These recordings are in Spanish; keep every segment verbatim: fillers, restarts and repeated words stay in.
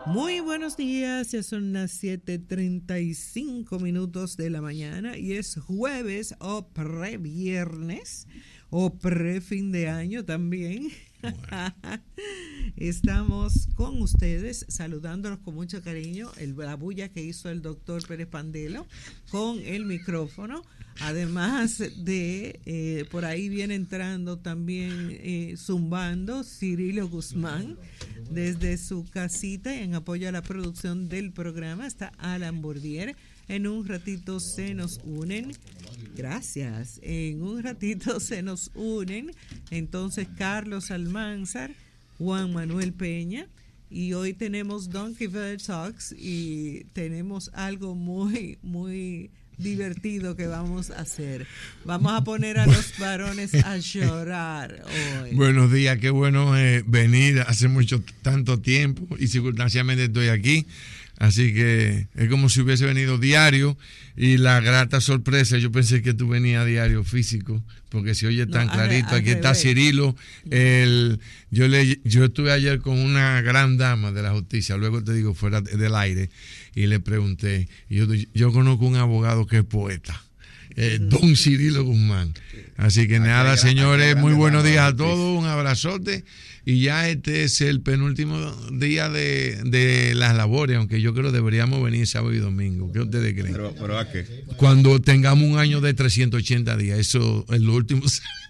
Muy buenos días, ya son las siete treinta y cinco minutos de la mañana y es jueves o pre-viernes o pre-fin de año también. Bueno. Estamos con ustedes saludándolos con mucho cariño, el, la bulla que hizo el doctor Pérez Pandelo con el micrófono. Además de, eh, por ahí viene entrando también eh, zumbando Cirilo Guzmán desde su casita en apoyo a la producción del programa. Está Alan Bourdier. En un ratito se nos unen. Gracias. En un ratito se nos unen. Entonces Carlos Almanzar, Juan Manuel Peña. Y hoy tenemos Donkey Bird Talks y tenemos algo muy, muy divertido que vamos a hacer. Vamos a poner a los varones a llorar hoy. Buenos días, qué bueno eh, venir. Hace mucho, tanto tiempo y circunstancialmente estoy aquí. Así que es como si hubiese venido diario y la grata sorpresa, yo pensé que tú venías a diario físico, porque se oye tan no, clarito. Al, al aquí está Cirilo. El, yo, le, yo estuve ayer con una gran dama de la justicia, luego te digo fuera del aire, y le pregunté, yo, yo conozco un abogado que es poeta. Eh, don Cirilo Guzmán. Así que aquí nada, señores, muy buenos días a todos, un abrazote. Y ya este es el penúltimo día de, de las labores, aunque yo creo que deberíamos venir sábado y domingo. ¿Qué ustedes creen? Pero, pero ¿a qué? Cuando tengamos un año de trescientos ochenta días, eso es lo último.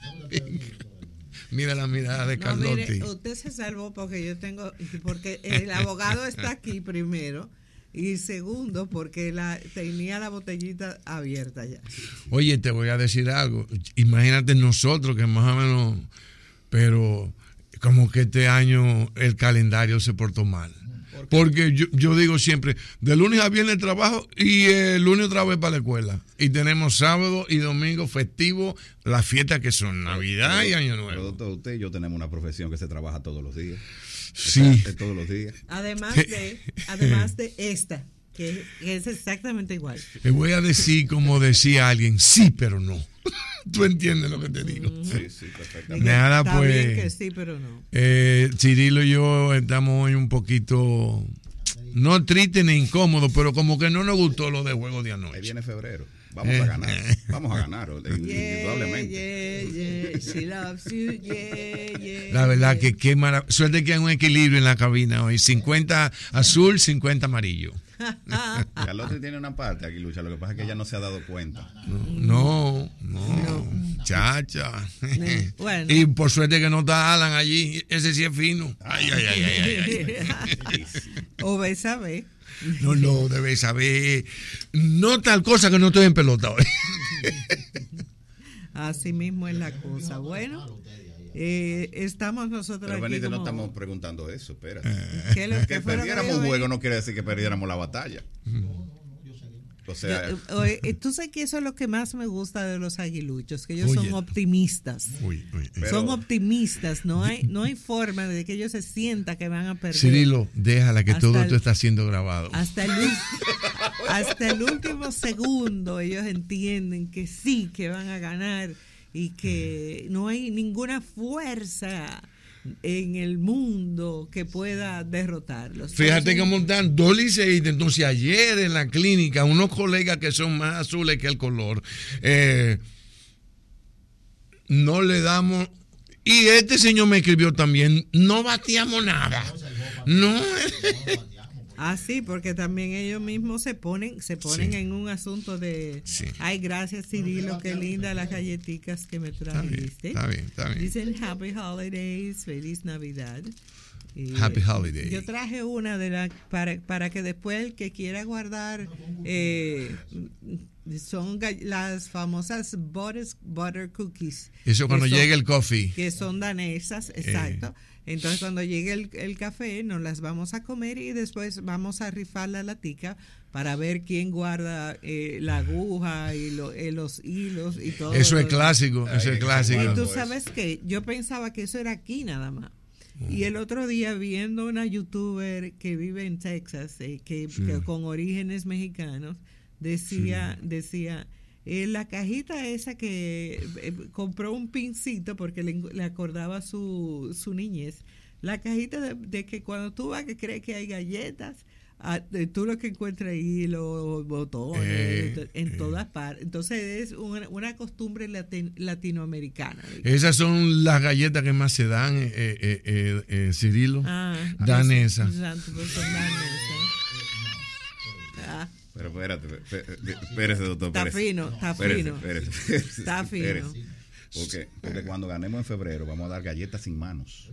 Mira la mirada de no, Carlotti. Mire, usted se salvó porque yo tengo, porque el abogado está aquí primero. Y segundo, porque la, tenía la botellita abierta ya. Oye, te voy a decir algo. Imagínate nosotros que más o menos, pero como que este año el calendario se portó mal. ¿Por Porque yo, yo digo siempre, de lunes a viernes trabajo y el lunes otra vez para la escuela. Y tenemos sábado y domingo festivo, las fiestas que son Navidad pero, y Año Nuevo. Pero doctor, usted y yo tenemos una profesión que se trabaja todos los días. Sí. Todos los días. Además de, además de esta, que, que es exactamente igual. Le voy a decir como decía alguien, sí, pero no. ¿Tú entiendes lo que te digo? Sí, sí, perfectamente. Nada, Está pues. Bien que sí, pero no. Eh, Cirilo y yo estamos hoy un poquito, no tristes ni incómodos, pero como que no nos gustó lo de juego de anoche. Ahí viene febrero. Vamos a ganar, vamos a ganar, indudablemente. Yeah, yeah, yeah. She loves you, yeah, yeah, la verdad yeah. que qué maravilla. Suerte que hay un equilibrio en la cabina hoy. cincuenta azul, cincuenta amarillo. Carlos tiene una parte aquí, Lucha. Lo que pasa es que ella no se ha dado cuenta. No, no, no. Chacha. Bueno. Y por suerte que no está Alan allí. Ese sí es fino. Ay, ay, ay, ay, ay. O ve saber. No, no, debes saber. No tal cosa que no estoy en pelota hoy. Así mismo es la cosa. Bueno, eh, estamos nosotros Pero aquí Benítez, como... no estamos preguntando eso, espérate. ¿Qué lo, que perdiéramos un juego no quiere decir que perdiéramos la batalla. O sea, yo, oye, tú sabes que eso es lo que más me gusta de los aguiluchos, que ellos oye, son optimistas. Uy, uy, pero, son optimistas, no hay no hay forma de que ellos se sientan que van a perder. Cirilo, déjala que todo el, esto está siendo grabado. Hasta el, hasta el último segundo ellos entienden que sí, que van a ganar y que no hay ninguna fuerza en el mundo que pueda derrotarlos. Fíjate que montan dos liceístas. Entonces ayer en la clínica unos colegas que son más azules que el color, eh, no le damos, y este señor me escribió también, no bateamos nada, no. Ah, sí, porque también ellos mismos se ponen se ponen sí. en un asunto de sí. Ay, gracias Cirilo, qué linda las galletitas que me trajiste. Está bien, está bien. Dicen Happy Holidays, feliz Navidad. Y Happy Holidays. Yo traje una de la para para que después el que quiera guardar eh, son las famosas butter, butter cookies. Eso cuando son, llegue el coffee. Que son danesas, exacto. Eh. Entonces cuando llegue el, el café nos las vamos a comer y después vamos a rifar la latica para ver quién guarda eh, la aguja y lo, eh, los hilos y todo. Eso es clásico, eso es clásico. Y tú sabes que yo pensaba que eso era aquí nada más. Mm. Y el otro día viendo una youtuber que vive en Texas, eh, que, sí. que con orígenes mexicanos, decía, sí. decía eh, la cajita esa que eh, compró un pincito porque le, le acordaba su, su niñez. La cajita de, de que cuando tú vas que crees que hay galletas, ah, tú lo que encuentras ahí, los botones, eh, en eh. todas partes. Entonces es una, una costumbre latin, latinoamericana. Esas son las galletas que más se dan, eh, eh, eh, eh, Cirilo. Ah, danesa. Santo, pues son danesa. Ah. Pero espérate, espérese, doctor. Está espérese. fino, está Espérese, fino. espérese, espérese, Está fino. espérese. Porque, porque cuando ganemos en febrero vamos a dar galletas sin manos.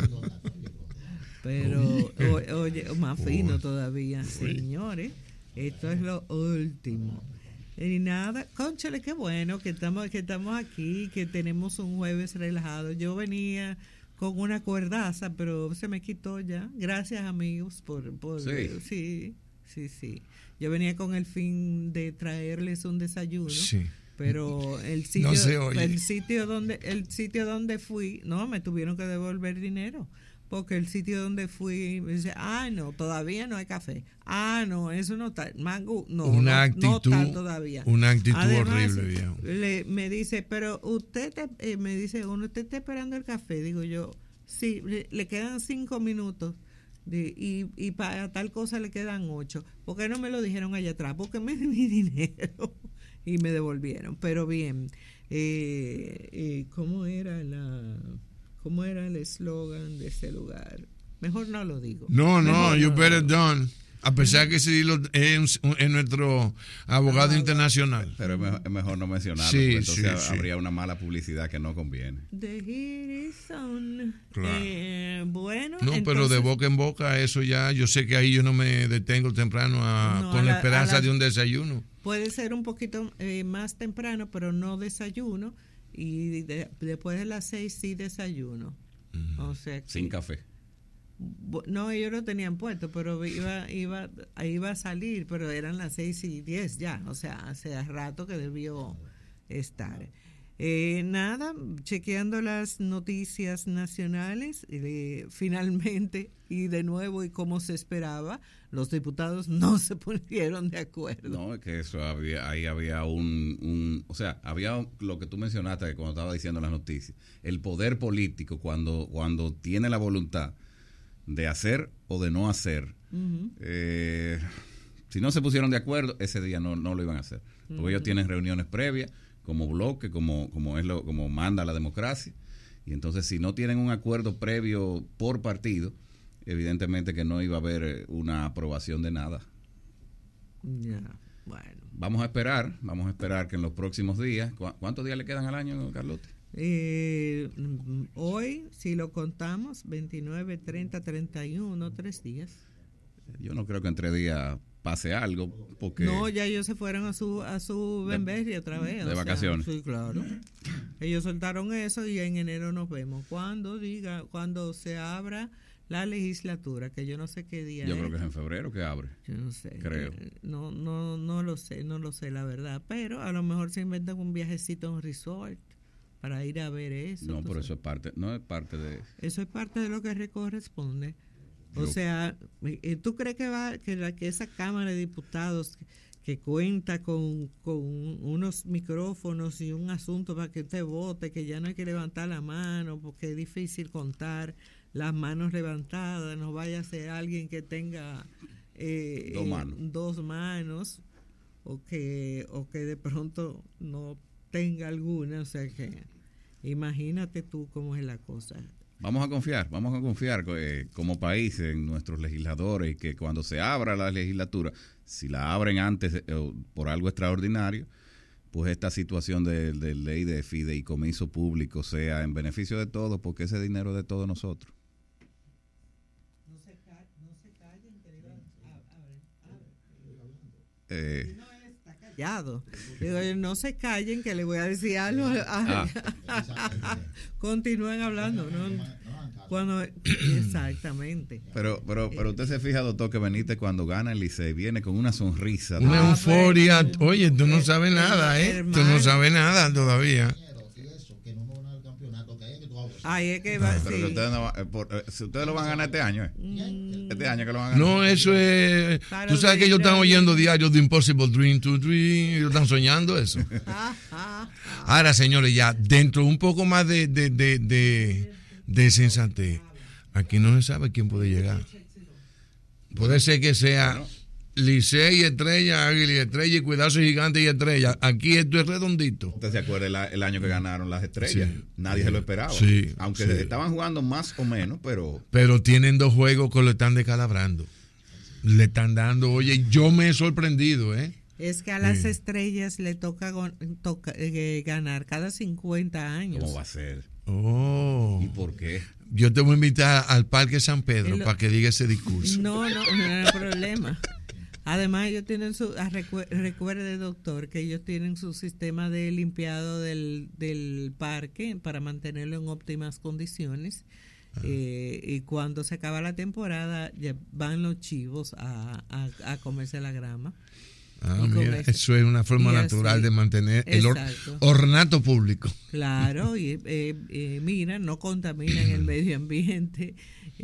Pero, o, oye, más fino todavía, señores. Esto es lo último. Y nada, cónchale, qué bueno que estamos, que estamos aquí, que tenemos un jueves relajado. Yo venía con una cuerdaza, pero se me quitó ya. Gracias, amigos, por, por Sí. sí, sí, sí. Yo venía con el fin de traerles un desayuno. Sí. Pero el sitio, No se oye. el sitio donde, el sitio donde fui, no, me tuvieron que devolver dinero. Porque el sitio donde fui me dice, ah, no, todavía no hay café. Ah, no, eso no está. Mango, no, Una no, actitud, no está todavía. una actitud Además, horrible, viejo. Le, me dice, pero usted, te, eh, me dice, uno, usted está esperando el café. Digo yo, sí, le, le quedan cinco minutos. De, y, y para tal cosa le quedan ocho. ¿Por qué no me lo dijeron allá atrás? Porque me di mi dinero y me devolvieron. Pero bien, eh, eh, ¿cómo era la, cómo era el eslogan de ese lugar? Mejor no lo digo. No, no, Mejor you no better lo done. A pesar que Cirilo es, es nuestro abogado Ah, internacional. Pero es mejor, es mejor no mencionarlo, Sí, porque entonces sí, sí. habría una mala publicidad que no conviene. The heat is on. Claro. Eh, bueno, No, pero entonces, de boca en boca, eso ya, yo sé que ahí yo no me detengo temprano a, No, con a la la- esperanza a la- de un desayuno. puede ser un poquito eh, más temprano, pero no desayuno. Y de- después de las seis sí desayuno. O sea que- Sin café. Bu- No, ellos lo tenían puesto, pero iba, iba, iba a salir, pero eran las seis y diez ya, o sea, hace rato que debió estar. Eh, nada, chequeando las noticias nacionales, eh, finalmente y de nuevo y como se esperaba, los diputados no se pusieron de acuerdo. No, es que eso había, ahí había un, un, o sea, había lo que tú mencionaste que cuando estaba diciendo las noticias, el poder político cuando, cuando tiene la voluntad de hacer o de no hacer, Ujú. eh, si no se pusieron de acuerdo, ese día no, no lo iban a hacer, porque Ujú. ellos tienen reuniones previas como bloque, como, como es lo, como manda la democracia, y entonces si no tienen un acuerdo previo por partido, evidentemente que no iba a haber una aprobación de nada. Ya, bueno. Vamos a esperar, vamos a esperar que en los próximos días, ¿cu- ¿cuántos días le quedan al año, Carlote? Eh, mm, hoy, si lo contamos, veintinueve, treinta, treinta y uno, tres días. Yo no creo que en tres días pase algo, porque No, ya ellos se fueron a su a su De- Bemberry otra vez. de o sea, vacaciones. sí, claro. Ellos soltaron eso y en enero nos vemos. Cuando diga, cuando se abra la legislatura, que yo no sé qué día yo es. creo que es en febrero que abre. Yo no sé. creo. Eh, No, no, no lo sé, no lo sé la verdad. Pero a lo mejor se inventan un viajecito a un resort para ir a ver eso. No, tú pero sabes. eso es parte, no es parte de... Eso es parte de lo que le corresponde. O Yo- sea, eh, ¿tú crees que va que, la, que esa Cámara de Diputados que, que cuenta con, con unos micrófonos y un asunto para que usted vote, que ya no hay que levantar la mano porque es difícil contar las manos levantadas, no vaya a ser alguien que tenga eh, Dos eh, manos. dos manos o que, o que de pronto no tenga alguna? O sea que imagínate tú cómo es la cosa. Vamos a confiar, vamos a confiar eh, como país en nuestros legisladores y que cuando se abra la legislatura, si la abren antes eh, por algo extraordinario, pues esta situación de, de ley de fideicomiso público sea en beneficio de todos, porque ese dinero es de todos nosotros. No se, ca- no se callen, que le iban a, a ver, Eh, no está callado. Digo, no se callen, que le voy a decir algo. a- Continúen hablando, ¿no? Cuando, exactamente. pero, pero, pero usted se fija, doctor, que Benítez cuando gana el Licey viene con una sonrisa. Una Ah, euforia. pues, Oye, tú no eh, sabes eh, nada, ¿eh? Tú hermano. no sabes nada todavía. Ay, es que va, Pero que sí. ustedes, no va- eh, por- eh, si ustedes lo van a ganar este año, ¿eh? Mm, Este año que lo van a ganar. No, eso es. Para Tú sabes que ellos están olvidar. oyendo diarios de Impossible Dream to Dream. Ellos están soñando eso. ah, ah, Ahora, señores, ya dentro un poco más de, de, de, de, de sensatez. Aquí no se sabe quién puede llegar. Puede ser que sea bueno, Licey y Estrella, Águila y Estrella, y Cuidazo Gigante y Estrella. Aquí esto es redondito. ¿Usted se acuerda el, el año que ganaron las Estrellas? Sí, Nadie sí, se lo esperaba. Sí, Aunque sí. estaban jugando más o menos, pero... Pero tienen dos juegos que lo están descalabrando. Le están dando, oye, yo me he sorprendido, ¿eh? Es que a las sí. Estrellas le toca, toca eh, ganar cada cincuenta años. ¿Cómo va a ser? Oh. ¿Y por qué? Yo te voy a invitar al Parque San Pedro lo... para que diga ese discurso. No, no, no hay problema. Además, ellos tienen su, recu- recuerde, doctor, que ellos tienen su sistema de limpiado del, del parque para mantenerlo en óptimas condiciones. Ah. Eh, y cuando se acaba la temporada, ya van los chivos a, a, a comerse la grama. Ah, mira, eso. eso es una forma natural de mantener el or, ornato público. Claro, y eh, eh, mira, no contaminan el medio ambiente.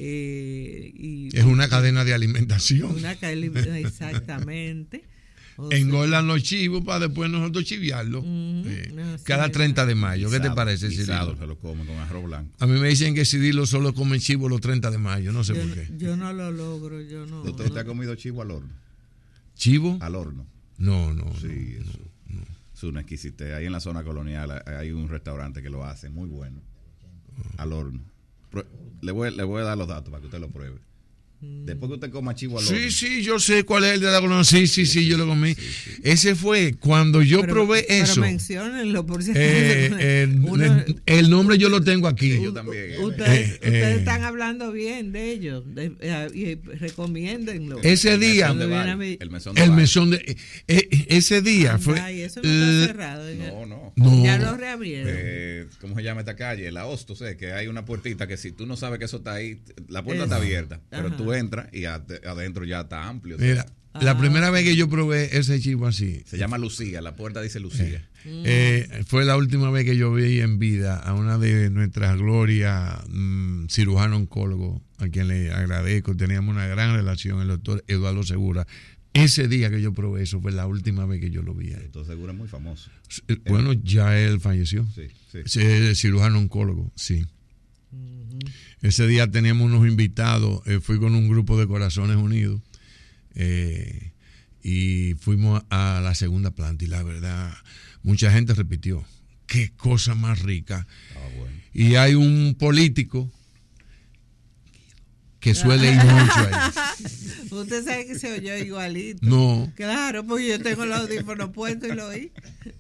Eh, y, es una cadena de alimentación. Una cadena, exactamente. O Engordan sea, los chivos para después nosotros chiviarlos. Uh-huh, eh, no, cada sí, treinta de mayo. Guisado, ¿Qué te parece, Cirilo? Se lo comen con arroz blanco. A mí me dicen que Cirilo solo come chivo los treinta de mayo. No sé yo, por qué. Yo no lo logro. Yo no. ¿Usted no. ha comido chivo al horno? ¿Chivo? Al horno. No, no. Sí, no, eso. No, no. Es una exquisitez. Ahí en la zona colonial hay un restaurante que lo hace muy bueno. Al horno. Le voy, le voy a dar los datos para que usted lo pruebe. Después que usted coma chivo al horno. Sí, sí, yo sé cuál es el de la colonial. Sí, sí, sí, yo lo comí. Sí, sí. Ese fue cuando yo pero, probé pero eso. Pero menciónenlo por si eh, eh, Uno, el nombre yo lo tengo aquí. Sí, yo también. Ustedes, eh, ustedes eh, están hablando bien de ellos. De, eh, y recomiéndenlo. Ese el día. Mesón de Valle, el mesón de el Valle. mesón de eh, Ese día Ay, fue. Ay, eso no está cerrado. No, no. no. Ya lo reabrieron. Eh, ¿Cómo se llama esta calle? La Hosto, sé que hay una puertita que si tú no sabes que eso está ahí, la puerta es, está abierta, pero ajá. Tú entras y a, adentro ya está amplio. Mira, ah. la primera vez que yo probé ese chivo así. Se llama Lucía, la puerta dice Lucía. Eh, eh, fue la última vez que yo vi en vida a una de nuestras glorias, mmm, cirujano oncólogo, a quien le agradezco. Teníamos una gran relación, el doctor Eduardo Segura. Ese día que yo probé eso fue la última vez que yo lo vi. El doctor Segura es muy famoso. Bueno, ya él falleció. Sí, sí. Ese cirujano oncólogo, sí. Uh-huh. Ese día teníamos unos invitados, eh, fui con un grupo de Corazones Unidos eh, y fuimos a la segunda planta y la verdad, mucha gente repitió, qué cosa más rica. Ah, bueno. Y hay un político que suele ir mucho ahí. Usted sabe que se oyó igualito. No. Claro, pues yo tengo el audífono puesto y lo oí.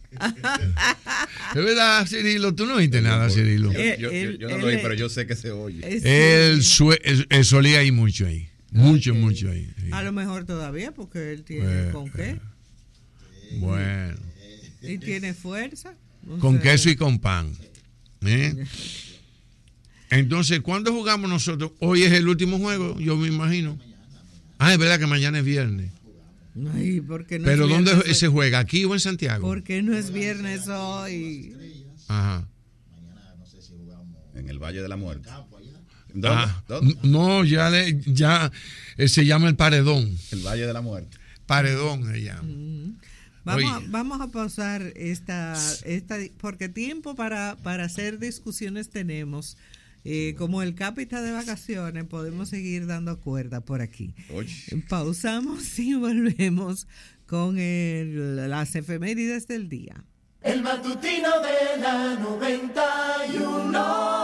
Es verdad, Cirilo, tú no oíste nada, Cirilo. Yo, yo, yo, yo no lo oí, pero yo sé que se oye. Él, sue, él, él solía ir mucho ahí. Mucho, okay. mucho ahí. Sí. A lo mejor todavía, porque él tiene eh, con qué. Eh, bueno. Y tiene fuerza. No con sé. Queso y con pan. ¿Eh? Entonces, ¿cuándo jugamos nosotros? Hoy es el último juego, yo me imagino. Ah, es verdad que mañana es viernes. Ay, ¿por qué no Pero es ¿dónde viernes? se juega? ¿Aquí o en Santiago? ¿Por qué no es viernes hoy? Ajá. En el Valle de la Muerte. ¿Dónde? Ah, ¿Dónde? No, ya, le, ya eh, se llama el Paredón. El Valle de la Muerte. Paredón se llama. Mm. Vamos, a, vamos a pausar esta, esta porque tiempo para, para hacer discusiones tenemos. Eh, como el Capi está de vacaciones, podemos seguir dando cuerda por aquí. Oye. Pausamos y volvemos con el, las efemérides del día. El matutino de la noventa y uno.